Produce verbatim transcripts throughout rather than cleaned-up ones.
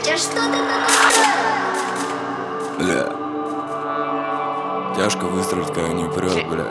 Да что ты такое? Бля, тяжко выстроить, когда не прет, бля.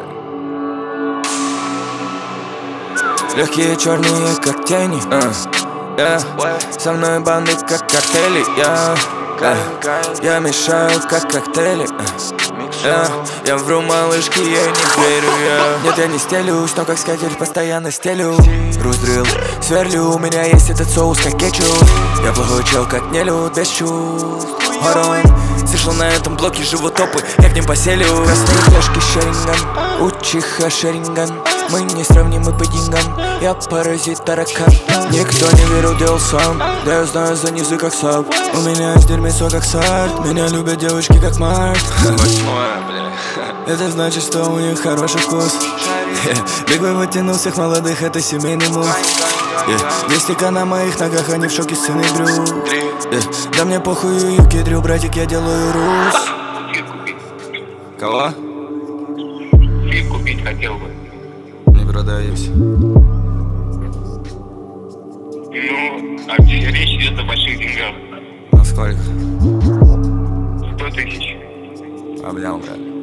Легкие черные, как тени, uh, yeah. Со мной банды, как картели, yeah. Yeah. Я мешаю, как коктейли, uh. yeah. Я вру, малышки, я не верю, yeah. Нет, я не стелюсь, но как скатерть постоянно стелю. Руздрил, сверлю, у меня есть этот соус, как кетчуп. Я плохой чел, как нелюд, без чувств. Порой слышал на этом блоке живут топы, я к ним поселю. Красные флешки Шеринган, Учиха Шеринган. Мы не сравнимы по деньгам, я паразит таракан. Никто не верил, делал сам, да я знаю за низы как сап. У меня есть дерьмецо как сарт, меня любят девочки как Март. Это значит, что у них хороший вкус. Биг Бой вытянул всех молодых, это семейный мув. Десятика на моих ногах, они в шоке с цены брюк. Да мне похуй, юбки дрю, братик, я делаю рус. Кого? Фиг купить хотел бы. Не продаюсь. Ну, а где речь идет о больших деньгах? На сколько? Сто тысяч. Обнял, брат.